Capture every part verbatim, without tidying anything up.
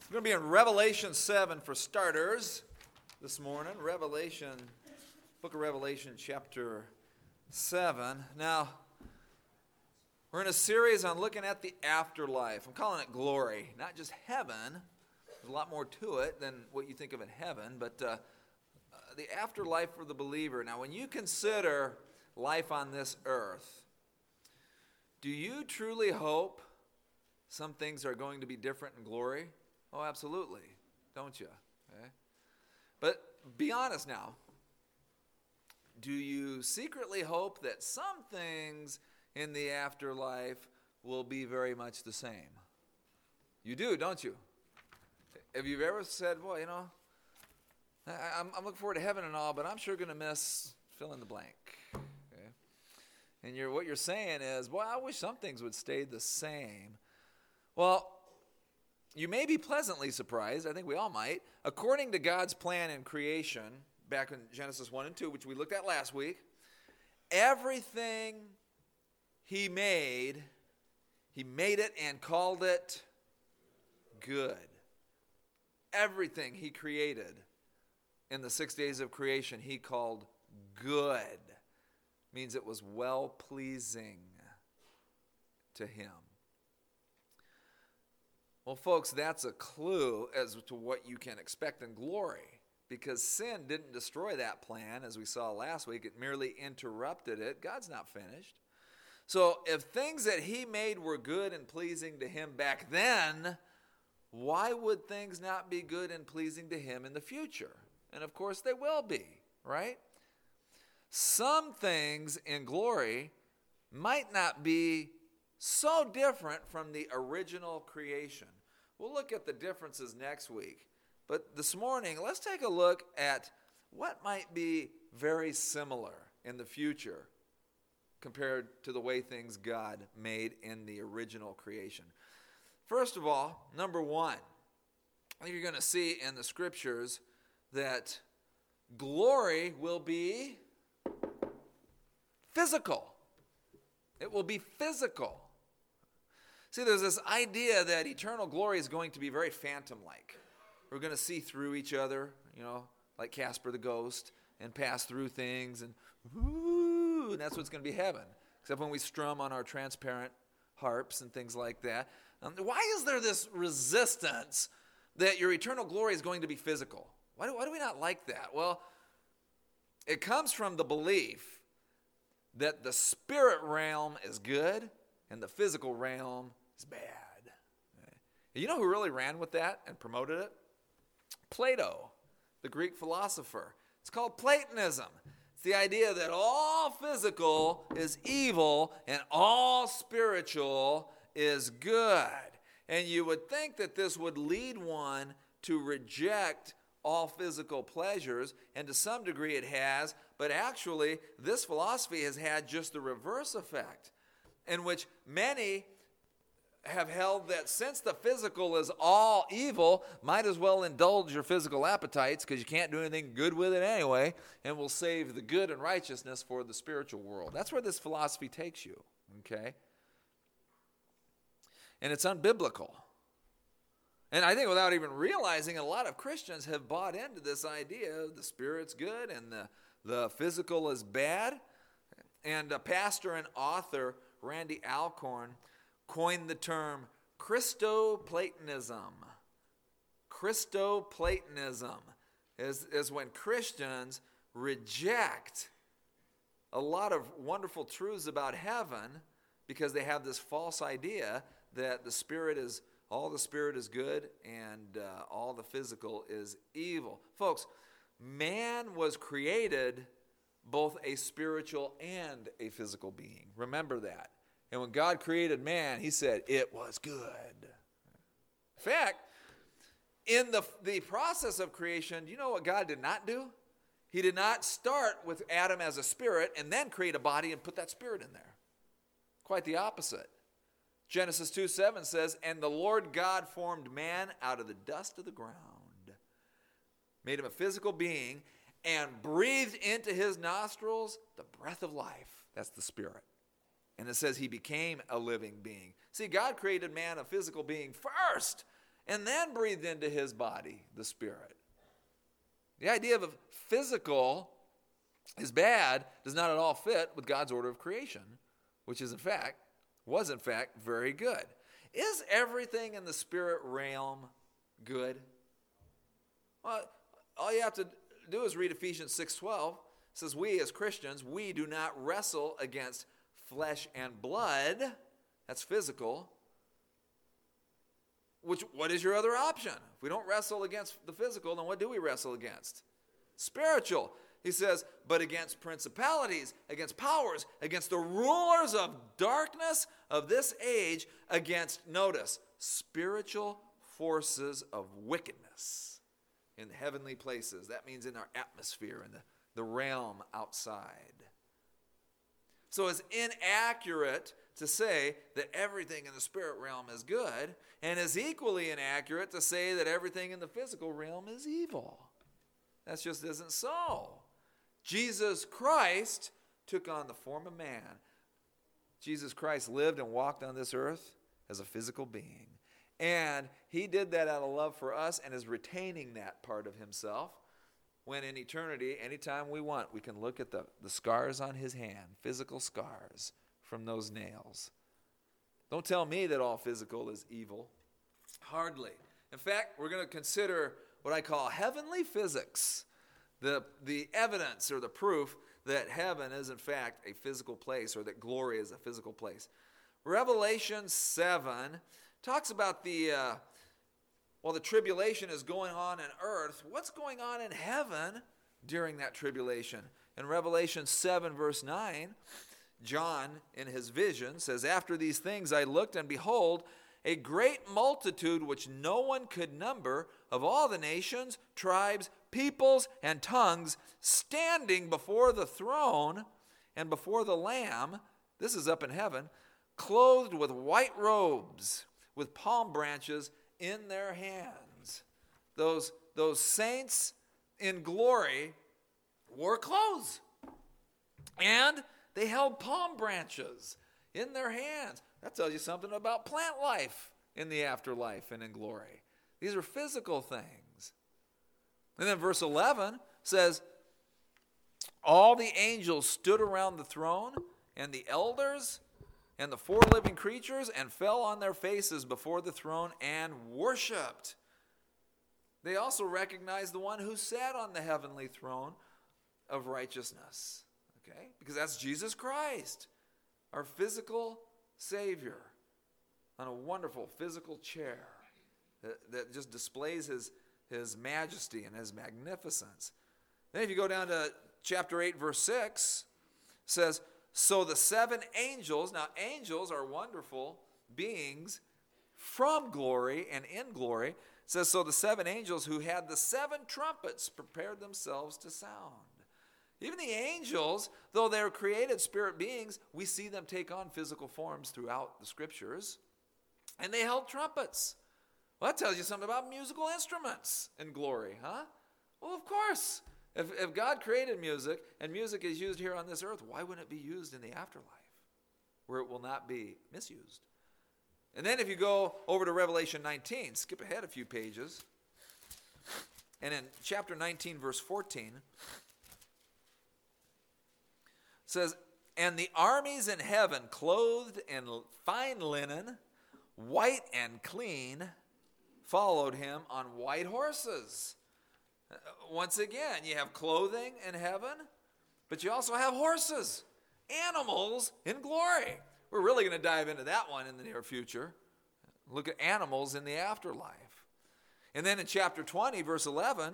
We're going to be in Revelation seven for starters this morning. Revelation, book of Revelation, chapter seven. Now, we're in a series on looking at the afterlife. I'm calling it glory, not just heaven. There's a lot more to it than what you think of in heaven, but uh, uh, the afterlife for the believer. Now, when you consider life on this earth, do you truly hope some things are going to be different in glory? Oh, absolutely, don't you? Okay. But be honest now. Do you secretly hope that some things in the afterlife will be very much the same? You do, don't you? Have you ever said, well, you know, I, I'm, I'm looking forward to heaven and all, but I'm sure going to miss fill in the blank. Okay. And you're, what you're saying is, well, I wish some things would stay the same. Well, you may be pleasantly surprised, I think we all might. According to God's plan in creation, back in Genesis one and two, which we looked at last week, everything he made, he made it and called it good. Everything he created in the six days of creation, he called good. Means it was well-pleasing to him. Well, folks, that's a clue as to what you can expect in glory, because sin didn't destroy that plan, as we saw last week. It merely interrupted it. God's not finished. So if things that he made were good and pleasing to him back then, why would things not be good and pleasing to him in the future? And of course they will be, right? Some things in glory might not be so different from the original creation. We'll look at the differences next week. But this morning, let's take a look at what might be very similar in the future compared to the way things God made in the original creation. First of all, number one, I think you're going to see in the scriptures that glory will be physical. It will be physical. See, there's this idea that eternal glory is going to be very phantom-like. We're going to see through each other, you know, like Casper the Ghost, and pass through things, and whoo, and that's what's going to be heaven, except when we strum on our transparent harps and things like that. Um, why is there this resistance that your eternal glory is going to be physical? Why do, why do we not like that? Well, it comes from the belief that the spirit realm is good and the physical realm is bad. You know who really ran with that and promoted it? Plato, the Greek philosopher. It's called Platonism. It's the idea that all physical is evil and all spiritual is good. And you would think that this would lead one to reject all physical pleasures, and to some degree it has, but actually this philosophy has had just the reverse effect, in which many have held that since the physical is all evil, might as well indulge your physical appetites because you can't do anything good with it anyway, and will save the good and righteousness for the spiritual world. That's where this philosophy takes you, okay? And it's unbiblical. And I think without even realizing, a lot of Christians have bought into this idea of the spirit's good and the, the physical is bad. And a pastor and author, Randy Alcorn, coined the term Christoplatonism. Christoplatonism is, is when Christians reject a lot of wonderful truths about heaven because they have this false idea that the spirit is, all the spirit is good and uh, all the physical is evil. Folks, man was created both a spiritual and a physical being. Remember that. And when God created man, he said, it was good. In fact, in the, the process of creation, do you know what God did not do? He did not start with Adam as a spirit and then create a body and put that spirit in there. Quite the opposite. Genesis two seven says, and the Lord God formed man out of the dust of the ground, made him a physical being, and breathed into his nostrils the breath of life. That's the spirit. And it says he became a living being. See, God created man a physical being first, and then breathed into his body, the Spirit. The idea of a physical is bad does not at all fit with God's order of creation, which is in fact, was in fact very good. Is everything in the spirit realm good? Well, all you have to do is read Ephesians six twelve. It says, we as Christians, we do not wrestle against flesh and blood. That's physical. Which, what is your other option? If we don't wrestle against the physical, then what do we wrestle against? Spiritual. He says, but against principalities, against powers, against the rulers of darkness of this age, against, notice, spiritual forces of wickedness in heavenly places. That means in our atmosphere, in the, the realm outside. So it's inaccurate to say that everything in the spirit realm is good, and is equally inaccurate to say that everything in the physical realm is evil. That just isn't so. Jesus Christ took on the form of man. Jesus Christ lived and walked on this earth as a physical being. And he did that out of love for us and is retaining that part of himself when in eternity, anytime we want, we can look at the, the scars on his hand, physical scars from those nails. Don't tell me that all physical is evil. Hardly. In fact, we're going to consider what I call heavenly physics. The, the evidence or the proof that heaven is in fact a physical place, or that glory is a physical place. Revelation seven talks about the, uh, well, the tribulation is going on in earth. What's going on in heaven during that tribulation? In Revelation seven verse nine, John in his vision says, after these things I looked, and behold, a great multitude which no one could number, of all the nations, tribes, peoples, and tongues, standing before the throne and before the Lamb, this is up in heaven, clothed with white robes, with palm branches in their hands. Those, those saints in glory wore clothes, and they held palm branches in their hands. That tells you something about plant life in the afterlife and in glory. These are physical things. And then verse eleven says, all the angels stood around the throne, and the elders and the four living creatures, and fell on their faces before the throne and worshiped. They also recognized the one who sat on the heavenly throne of righteousness. Okay? Because that's Jesus Christ, our physical Savior, on a wonderful physical chair that, that just displays his, his majesty and his magnificence. Then if you go down to chapter eight, verse six, it says, so the seven angels, now angels are wonderful beings from glory and in glory. It says, so the seven angels who had the seven trumpets prepared themselves to sound. Even the angels, though they're created spirit beings, we see them take on physical forms throughout the scriptures. And they held trumpets. Well, that tells you something about musical instruments in glory, huh? Well, of course. If, if God created music, and music is used here on this earth, why wouldn't it be used in the afterlife, where it will not be misused? And then if you go over to Revelation nineteen, skip ahead a few pages, and in chapter nineteen, verse fourteen, says, and the armies in heaven, clothed in fine linen, white and clean, followed him on white horses. Once again, you have clothing in heaven, but you also have horses, animals in glory. We're really going to dive into that one in the near future. Look at animals in the afterlife. And then in chapter twenty, verse eleven,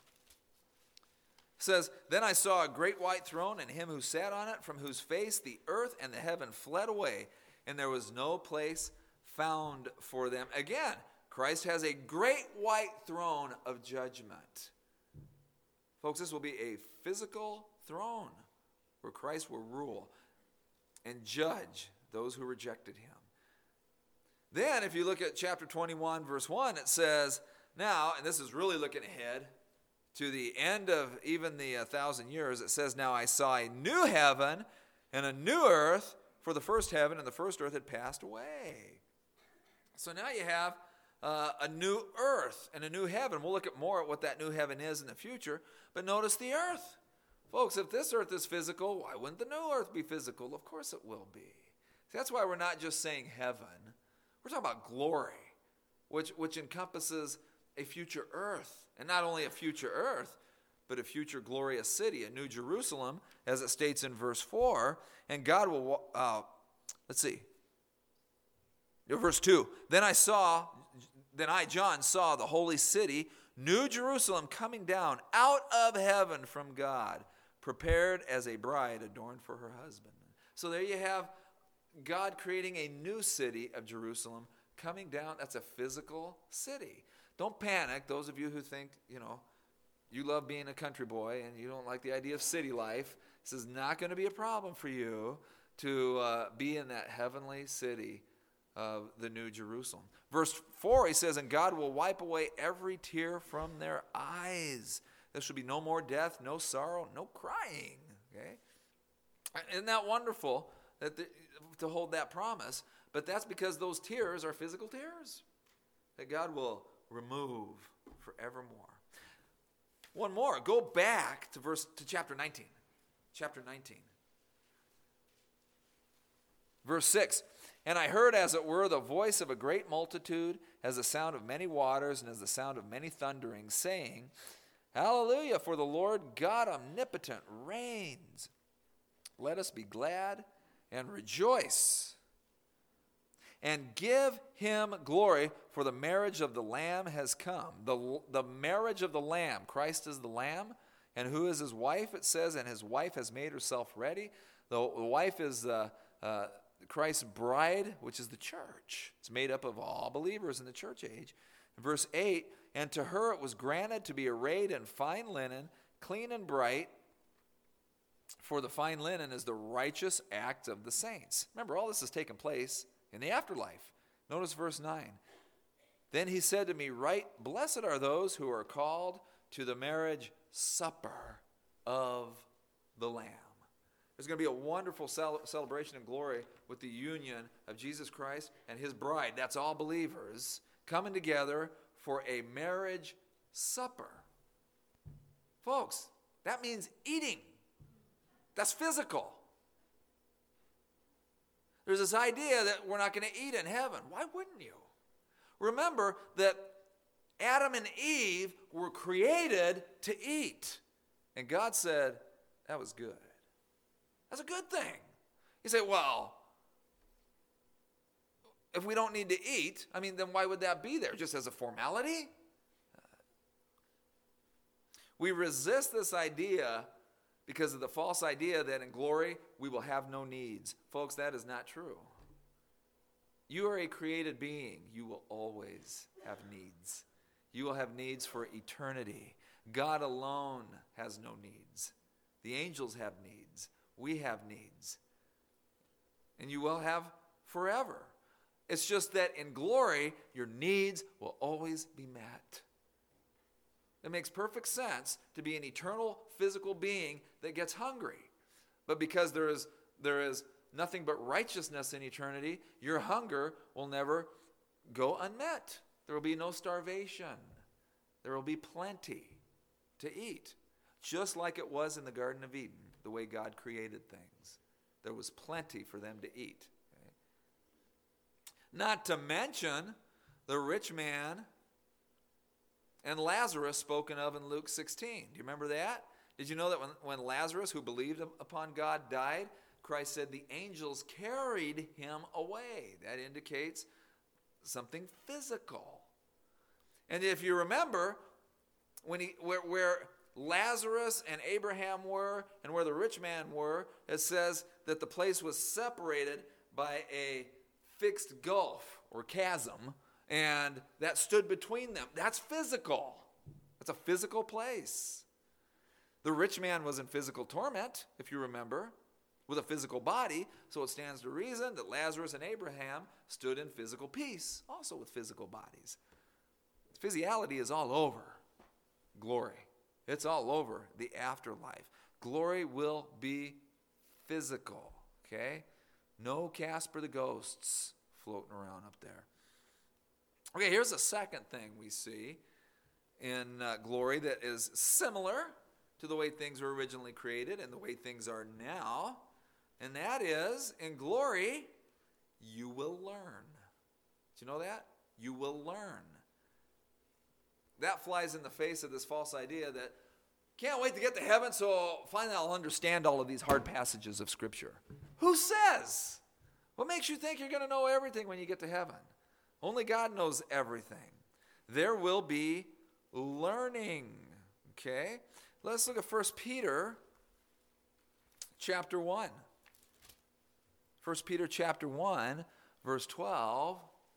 says, then I saw a great white throne, and him who sat on it, from whose face the earth and the heaven fled away, and there was no place found for them. Again, Christ has a great white throne of judgment. Folks, this will be a physical throne where Christ will rule and judge those who rejected him. Then, if you look at chapter twenty-one, verse one, it says, now, and this is really looking ahead to the end of even the uh, thousand years, it says, now I saw a new heaven and a new earth, for the first heaven and the first earth had passed away. So now you have uh, a new earth and a new heaven. We'll look at more at what that new heaven is in the future. But notice the earth. Folks, if this earth is physical, why wouldn't the new earth be physical? Of course it will be. See, that's why we're not just saying heaven. We're talking about glory, which, which encompasses a future earth. And not only a future earth, but a future glorious city, a new Jerusalem, as it states in verse four. And God will, uh, let's see, verse two. Then I saw, then I, John, saw the holy city, New Jerusalem, coming down out of heaven from God, prepared as a bride adorned for her husband. So there you have God creating a new city of Jerusalem coming down. That's a physical city. Don't panic, those of you who think, you know, you love being a country boy and you don't like the idea of city life. This is not going to be a problem for you to uh, be in that heavenly city of the New Jerusalem. Verse four, he says, and God will wipe away every tear from their eyes. There shall be no more death, no sorrow, no crying. Okay? Isn't that wonderful that the, to hold that promise? But that's because those tears are physical tears that God will remove forevermore. One more. Go back to verse to chapter nineteen. Chapter nineteen. Verse six. And I heard, as it were, the voice of a great multitude, as the sound of many waters, and as the sound of many thunderings, saying, Hallelujah, for the Lord God omnipotent reigns. Let us be glad and rejoice, and give him glory, for the marriage of the Lamb has come. The, the marriage of the Lamb. Christ is the Lamb. And who is his wife? It says, and his wife has made herself ready. The, the wife is uh, uh, Christ's bride, which is the church. It's made up of all believers in the church age. Verse eight, and to her it was granted to be arrayed in fine linen, clean and bright, for the fine linen is the righteous act of the saints. Remember, all this has taken place in the afterlife. Notice verse nine. Then he said to me, Right, blessed are those who are called to the marriage supper of the Lamb. There's going to be a wonderful cel- celebration of glory with the union of Jesus Christ and his bride. That's all believers coming together for a marriage supper. Folks, that means eating. That's physical. There's this idea that we're not going to eat in heaven. Why wouldn't you? Remember that Adam and Eve were created to eat. And God said, that was good. That's a good thing. You say, well, if we don't need to eat, I mean, then why would that be there? Just as a formality? We resist this idea because of the false idea that in glory we will have no needs. Folks, that is not true. You are a created being. You will always have needs. You will have needs for eternity. God alone has no needs. The angels have needs. We have needs. And you will have forever. It's just that in glory, your needs will always be met. It makes perfect sense to be an eternal physical being that gets hungry. But because there is, there is nothing but righteousness in eternity, your hunger will never go unmet. There will be no starvation. There will be plenty to eat. Just like it was in the Garden of Eden, the way God created things. There was plenty for them to eat. Okay? Not to mention the rich man and Lazarus spoken of in Luke sixteen. Do you remember that? Did you know that when, when Lazarus, who believed upon God, died, Christ said the angels carried him away. That indicates something physical. And if you remember, when he where, where Lazarus and Abraham were and where the rich man were, it says that the place was separated by a fixed gulf or chasm, and that stood between them. That's physical. That's a physical place. The rich man was in physical torment, if you remember, with a physical body, so it stands to reason that Lazarus and Abraham stood in physical peace, also with physical bodies. Physiality is all over glory. It's all over the afterlife. Glory will be physical, okay? No Casper the Ghosts floating around up there. Okay, here's a second thing we see in uh, glory that is similar to the way things were originally created and the way things are now. And that is, in glory, you will learn. Did you know that? You will learn. That flies in the face of this false idea that can't wait to get to heaven, so finally I'll understand all of these hard passages of Scripture. Who says? What makes you think you're going to know everything when you get to heaven? Only God knows everything. There will be learning. Okay? Let's look at First Peter chapter one. First Peter chapter one, verse twelve.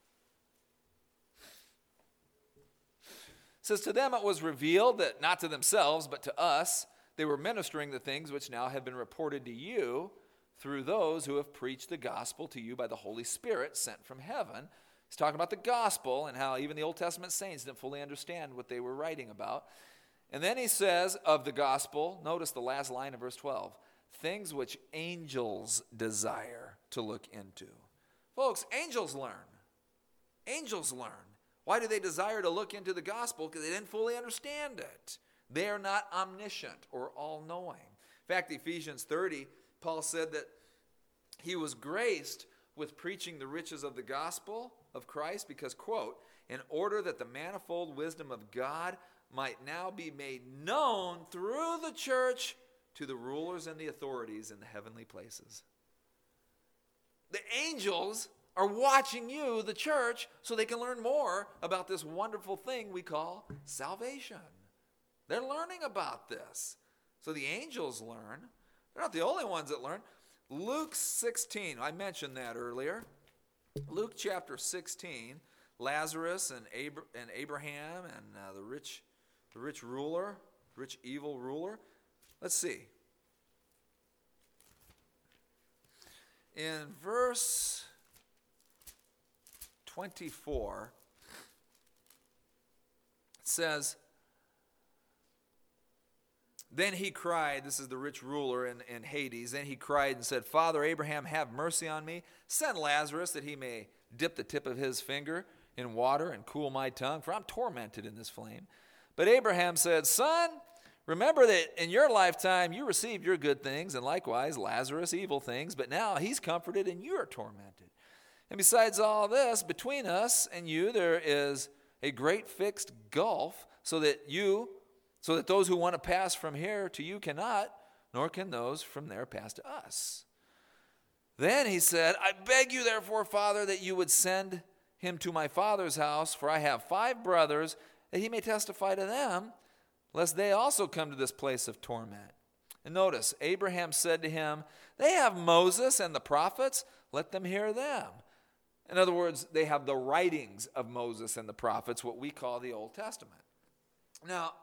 It says, to them it was revealed that not to themselves, but to us, they were ministering the things which now have been reported to you through those who have preached the gospel to you by the Holy Spirit sent from heaven. He's talking about the gospel and how even the Old Testament saints didn't fully understand what they were writing about. And then he says of the gospel, notice the last line of verse twelve, things which angels desire to look into. Folks, angels learn. Angels learn. Why do they desire to look into the gospel? Because they didn't fully understand it. They are not omniscient or all-knowing. In fact, Ephesians thirty, Paul said that he was graced with preaching the riches of the gospel of Christ because, quote, in order that the manifold wisdom of God might now be made known through the church to the rulers and the authorities in the heavenly places. The angels are watching you, the church, so they can learn more about this wonderful thing we call salvation. They're learning about this. So the angels learn. They're not the only ones that learn. Luke sixteen, I mentioned that earlier. Luke chapter sixteen, Lazarus and, Abra- and Abraham and uh, the rich, the rich ruler, rich evil ruler. Let's see. In verse twenty-four, it says, then he cried, this is the rich ruler in, in Hades, then he cried and said, Father Abraham, have mercy on me. Send Lazarus that he may dip the tip of his finger in water and cool my tongue, for I'm tormented in this flame. But Abraham said, Son, remember that in your lifetime you received your good things, and likewise Lazarus evil things, but now he's comforted and you are tormented. And besides all this, between us and you there is a great fixed gulf, so that you, so that those who want to pass from here to you cannot, nor can those from there pass to us. Then he said, I beg you therefore, Father, that you would send him to my father's house, for I have five brothers, that he may testify to them, lest they also come to this place of torment. And notice, Abraham said to him, they have Moses and the prophets, let them hear them. In other words, they have the writings of Moses and the prophets, what we call the Old Testament. Now,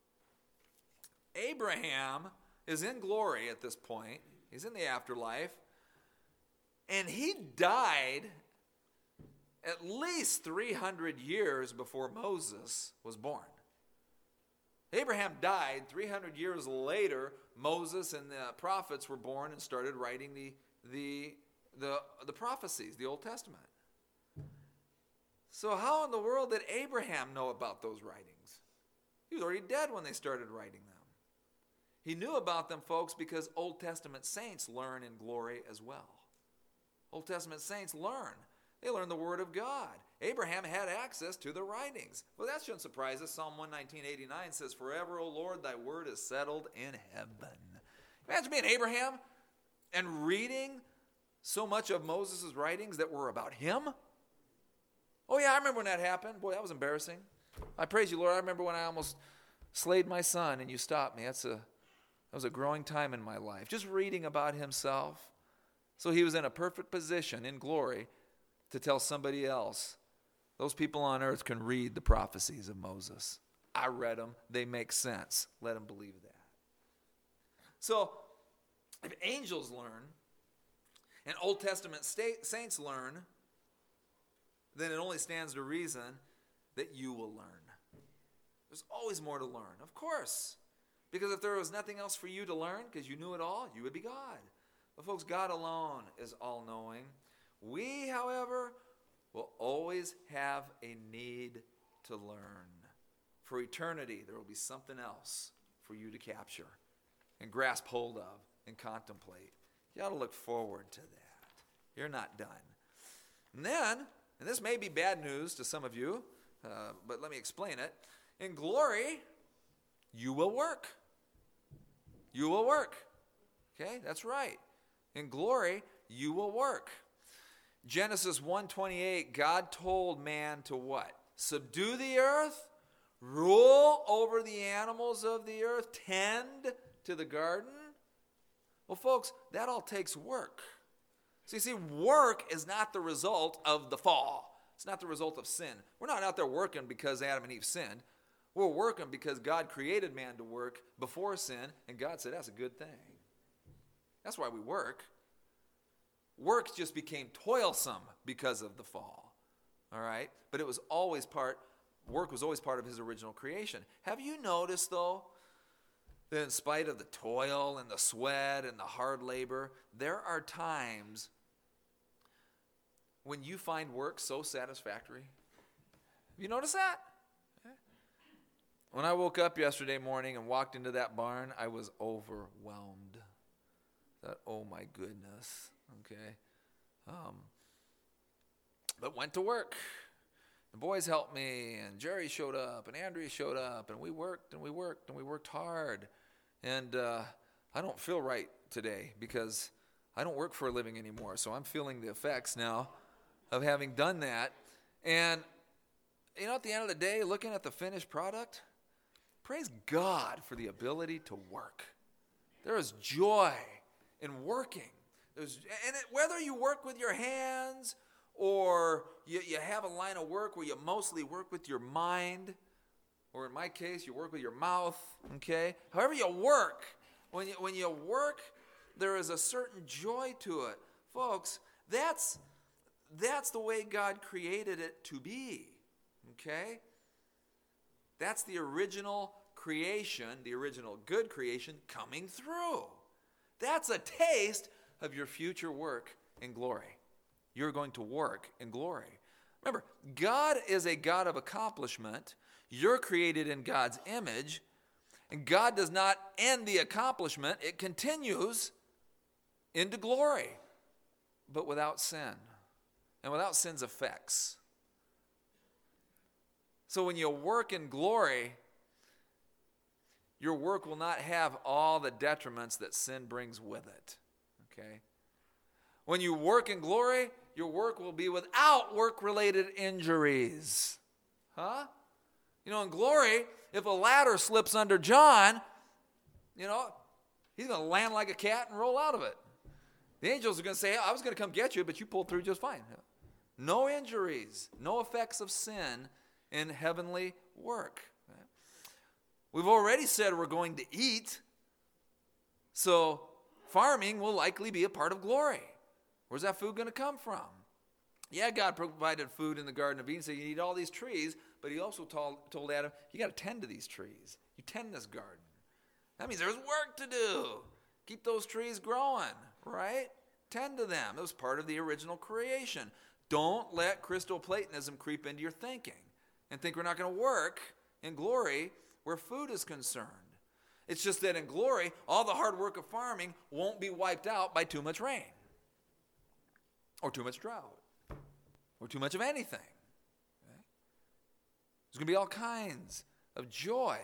Abraham is in glory at this point. He's in the afterlife. And he died at least three hundred years before Moses was born. Abraham died three hundred years later. Moses and the prophets were born and started writing the, the, the, the prophecies, the Old Testament. So how in the world did Abraham know about those writings? He was already dead when they started writing them. He knew about them, folks, because Old Testament saints learn in glory as well. Old Testament saints learn. They learn the Word of God. Abraham had access to the writings. Well, that shouldn't surprise us. Psalm one nineteen, eighty-nine says, Forever, O Lord, thy word is settled in heaven. Imagine being Abraham and reading so much of Moses' writings that were about him. Oh, yeah, I remember when that happened. Boy, that was embarrassing. I praise you, Lord. I remember when I almost slayed my son and you stopped me. That's a, that was a growing time in my life. Just reading about himself. So he was in a perfect position in glory to tell somebody else, those people on earth can read the prophecies of Moses. I read them. They make sense. Let them believe that. So if angels learn and Old Testament saints learn, then it only stands to reason that you will learn. There's always more to learn, of course. Because if there was nothing else for you to learn, because you knew it all, you would be God. But folks, God alone is all-knowing. We, however, will always have a need to learn. For eternity, there will be something else for you to capture and grasp hold of and contemplate. You ought to look forward to that. You're not done. And then, and this may be bad news to some of you, uh, but let me explain it. In glory, you will work. You will work. Okay, that's right. In glory, you will work. Genesis one twenty-eight, God told man to what? Subdue the earth, rule over the animals of the earth, tend to the garden. Well, folks, that all takes work. So you see, work is not the result of the fall. It's not the result of sin. We're not out there working because Adam and Eve sinned. We're working because God created man to work before sin, and God said that's a good thing. That's why we work. Work just became toilsome because of the fall. All right? But it was always part, work was always part of his original creation. Have you noticed, though, that in spite of the toil and the sweat and the hard labor, there are times when you find work so satisfactory? Have you noticed that? When I woke up yesterday morning and walked into that barn, I was overwhelmed. That, oh my goodness, okay. Um, but went to work. The boys helped me, and Jerry showed up, and Andrea showed up, and we worked, and we worked, and we worked hard. And uh, I don't feel right today because I don't work for a living anymore, so I'm feeling the effects now of having done that. And, you know, at the end of the day, looking at the finished product, praise God for the ability to work. There is joy in working. There's, and it, whether you work with your hands or you, you have a line of work where you mostly work with your mind, or in my case, you work with your mouth, okay? However you work, when you, when you work, there is a certain joy to it. Folks, that's, that's the way God created it to be, okay? That's the original creation, the original good creation coming through. That's a taste of your future work in glory. You're going to work in glory. Remember, God is a God of accomplishment. You're created in God's image, and God does not end the accomplishment. It continues into glory, but without sin and without sin's effects. So when you work in glory, your work will not have all the detriments that sin brings with it. Okay? When you work in glory, your work will be without work-related injuries. Huh? You know, in glory, if a ladder slips under John, you know, he's going to land like a cat and roll out of it. The angels are going to say, I was going to come get you, but you pulled through just fine. No injuries, no effects of sin in heavenly work. We've already said we're going to eat, so farming will likely be a part of glory. Where's that food going to come from? Yeah, God provided food in the Garden of Eden, so you eat all these trees, but he also told, told Adam, you got to tend to these trees. You tend this garden. That means there's work to do. Keep those trees growing, right? Tend to them. It was part of the original creation. Don't let Christo Platonism creep into your thinking and think we're not going to work in glory where food is concerned. It's just that in glory, all the hard work of farming won't be wiped out by too much rain or too much drought or too much of anything. Okay? There's going to be all kinds of joy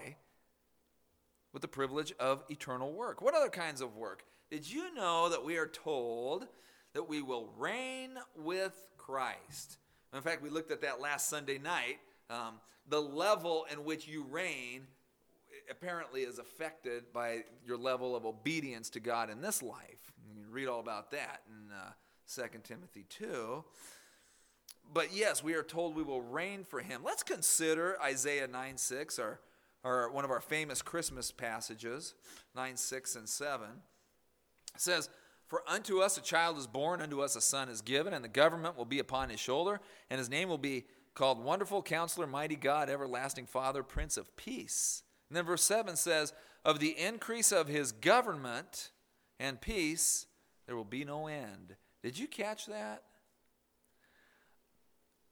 with the privilege of eternal work. What other kinds of work? Did you know that we are told that we will reign with Christ? In fact, we looked at that last Sunday night. Um, the level in which you reign apparently is affected by your level of obedience to God in this life. You can read all about that in uh, Second Timothy two. But yes, we are told we will reign for him. Let's consider Isaiah nine six, our, our, one of our famous Christmas passages, nine six and seven. It says, for unto us a child is born, unto us a son is given, and the government will be upon his shoulder, and his name will be called Wonderful Counselor, Mighty God, Everlasting Father, Prince of Peace. And then verse seven says, of the increase of his government and peace, there will be no end. Did you catch that?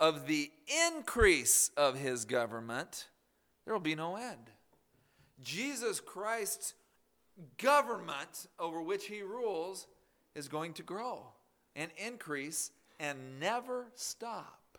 of the increase of his government, there will be no end. Jesus Christ's government over which he rules is going to grow and increase and never stop.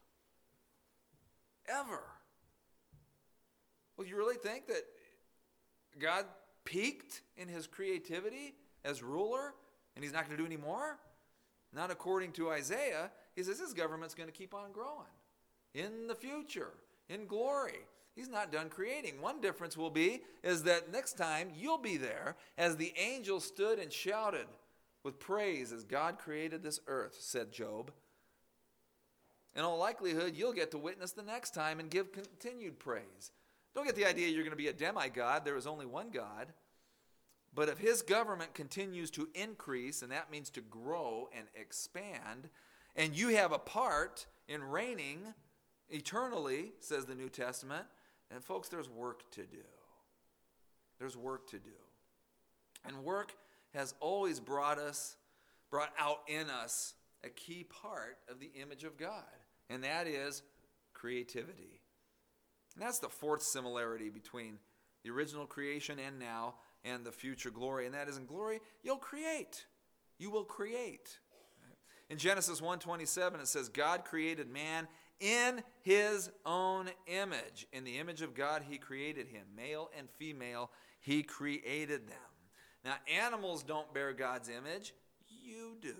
Ever. Well, you really think that God peaked in his creativity as ruler and he's not going to do any more? Not according to Isaiah. He says his government's going to keep on growing in the future, in glory. He's not done creating. One difference will be is that next time you'll be there as the angels stood and shouted with praise as God created this earth, said Job. In all likelihood, you'll get to witness the next time and give continued praise. Don't get the idea you're going to be a demigod. There is only one God. But if his government continues to increase, and that means to grow and expand, and you have a part in reigning eternally, says the New Testament, and folks, there's work to do. There's work to do. And work has always brought us, brought out in us a key part of the image of God, and that is creativity. And that's the fourth similarity between the original creation and now and the future glory, and that is in glory, you'll create. You will create. In Genesis one twenty-seven, it says, God created man in his own image. In the image of God, he created him. Male and female, he created them. Now, animals don't bear God's image. You do.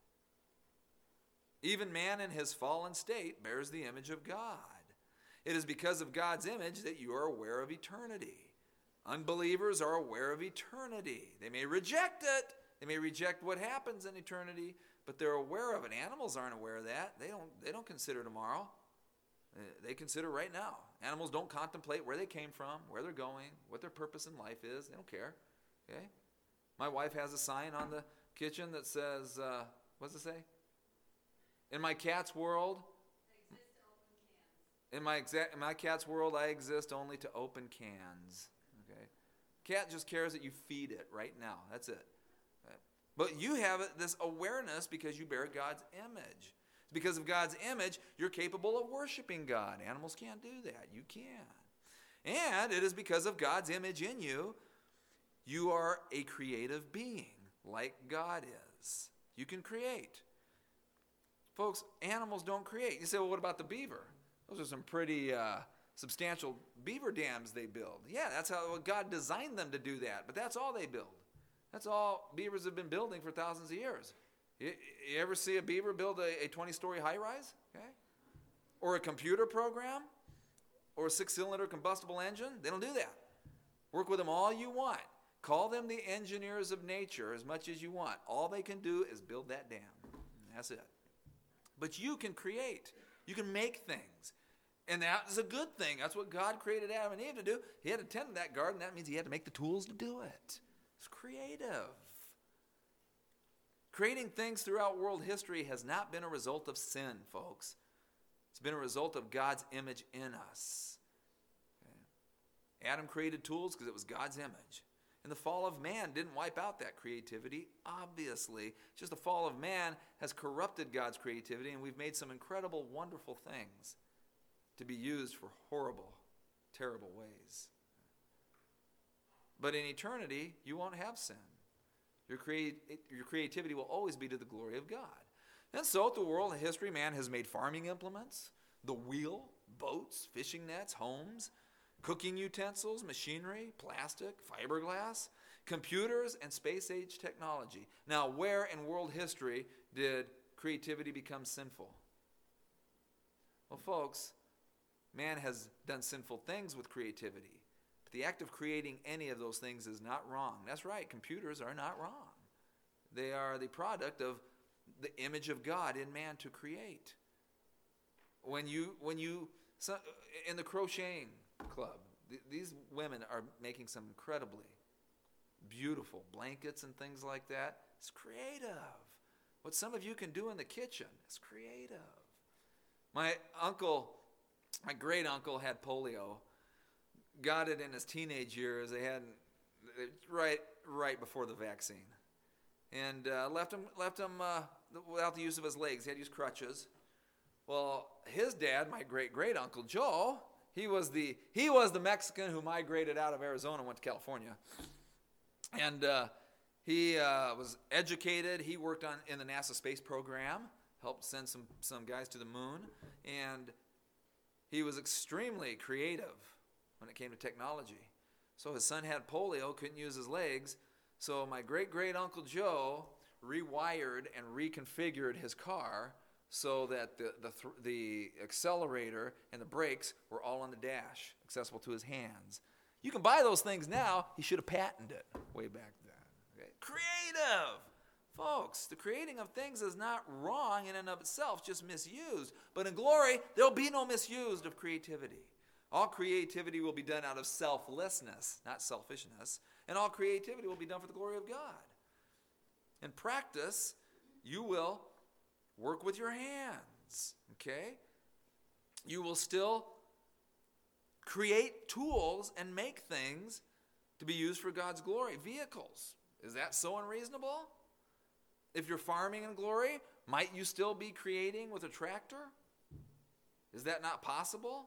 Even man in his fallen state bears the image of God. It is because of God's image that you are aware of eternity. Unbelievers are aware of eternity. They may reject it. They may reject what happens in eternity, but they're aware of it. Animals aren't aware of that. They don't, they don't consider tomorrow. They consider right now. Animals don't contemplate where they came from, where they're going, what their purpose in life is. They don't care. Okay? My wife has a sign on the kitchen that says, uh, what does it say? In my cat's world, in my, exa- in my cat's world, I exist only to open cans. Okay? Cat just cares that you feed it right now. That's it. Okay? But you have this awareness because you bear God's image. Because of God's image, you're capable of worshiping God. Animals can't do that. You can. And it is because of God's image in you, you are a creative being like God is. You can create. Folks, animals don't create. You say, well, what about the beaver? Those are some pretty uh, substantial beaver dams they build. Yeah, that's how well, God designed them to do that. But that's all they build. That's all beavers have been building for thousands of years. You, you ever see a beaver build a, a twenty-story high-rise? Okay? Or a computer program? Or a six-cylinder combustible engine? They don't do that. Work with them all you want. Call them the engineers of nature as much as you want. All they can do is build that dam. That's it. But you can create. You can make things. And that is a good thing. That's what God created Adam and Eve to do. He had to tend to that garden. That means he had to make the tools to do it. It's creative. Creating things throughout world history has not been a result of sin, folks. It's been a result of God's image in us. Okay. Adam created tools because it was God's image. And the fall of man didn't wipe out that creativity, obviously. Just the fall of man has corrupted God's creativity, and we've made some incredible, wonderful things to be used for horrible, terrible ways. But in eternity, you won't have sin. Your, create, your creativity will always be to the glory of God. And so, through world history, man has made farming implements, the wheel, boats, fishing nets, homes, cooking utensils, machinery, plastic, fiberglass, computers, and space-age technology. Now, where in world history did creativity become sinful? Well, folks, man has done sinful things with creativity. But the act of creating any of those things is not wrong. That's right, computers are not wrong. They are the product of the image of God in man to create. When you, when you, in the crocheting club, th- these women are making some incredibly beautiful blankets and things like that. It's creative. What some of you can do in the kitchen is creative. My uncle, my great uncle had polio. Got it in his teenage years. They had right right before the vaccine, and uh, left him left him uh, without the use of his legs. He had to use crutches. Well, his dad, my great-great-uncle Joe, he was the he was the Mexican who migrated out of Arizona and went to California. And uh, he uh, was educated. He worked on in the NASA space program, helped send some, some guys to the moon. And he was extremely creative when it came to technology. So his son had polio, couldn't use his legs. So my great-great-uncle Joe rewired and reconfigured his car so that the, the, the accelerator and the brakes were all on the dash, accessible to his hands. You can buy those things now. He should have patented it way back then. Okay? Creative! Folks, the creating of things is not wrong in and of itself, just misused. But in glory, there will be no misuse of creativity. All creativity will be done out of selflessness, not selfishness. And all creativity will be done for the glory of God. In practice, you will work with your hands, okay? You will still create tools and make things to be used for God's glory. Vehicles. Is that so unreasonable? If you're farming in glory, might you still be creating with a tractor? Is that not possible?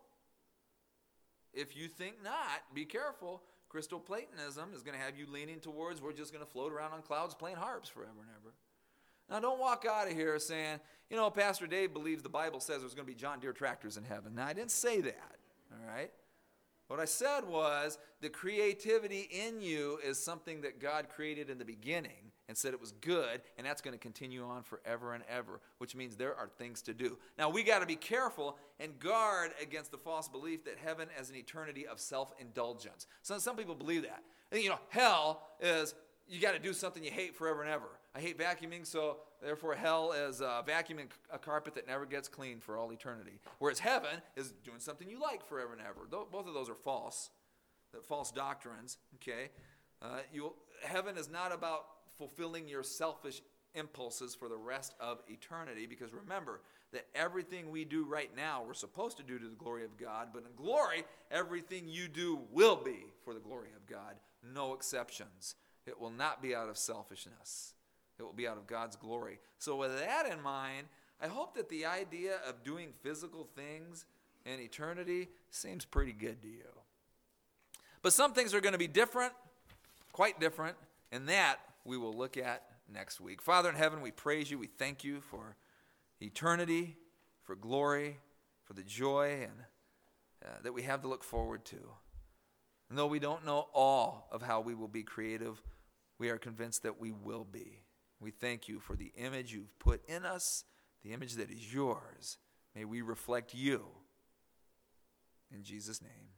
If you think not, be careful. Crystal Platonism is going to have you leaning towards we're just going to float around on clouds playing harps forever and ever. Now, don't walk out of here saying, you know, Pastor Dave believes the Bible says there's going to be John Deere tractors in heaven. Now, I didn't say that, all right? What I said was the creativity in you is something that God created in the beginning and said it was good, and that's going to continue on forever and ever, which means there are things to do. Now, we got to be careful and guard against the false belief that heaven is an eternity of self-indulgence. So some people believe that. I think, you know, hell is you got to do something you hate forever and ever. I hate vacuuming, so therefore hell is uh, vacuuming a carpet that never gets cleaned for all eternity. Whereas heaven is doing something you like forever and ever. Both of those are false, false doctrines. Okay, uh, you heaven is not about fulfilling your selfish impulses for the rest of eternity, because remember that everything we do right now we're supposed to do to the glory of God, but in glory everything you do will be for the glory of God. No exceptions. It will not be out of selfishness. It will be out of God's glory. So with that in mind, I hope that the idea of doing physical things in eternity seems pretty good to you. But some things are going to be different, quite different, and that we will look at next week. Father in heaven, we praise you. We thank you for eternity, for glory, for the joy and uh, that we have to look forward to. And though we don't know all of how we will be creative, we are convinced that we will be. We thank you for the image you've put in us, the image that is yours. May we reflect you. In Jesus' name.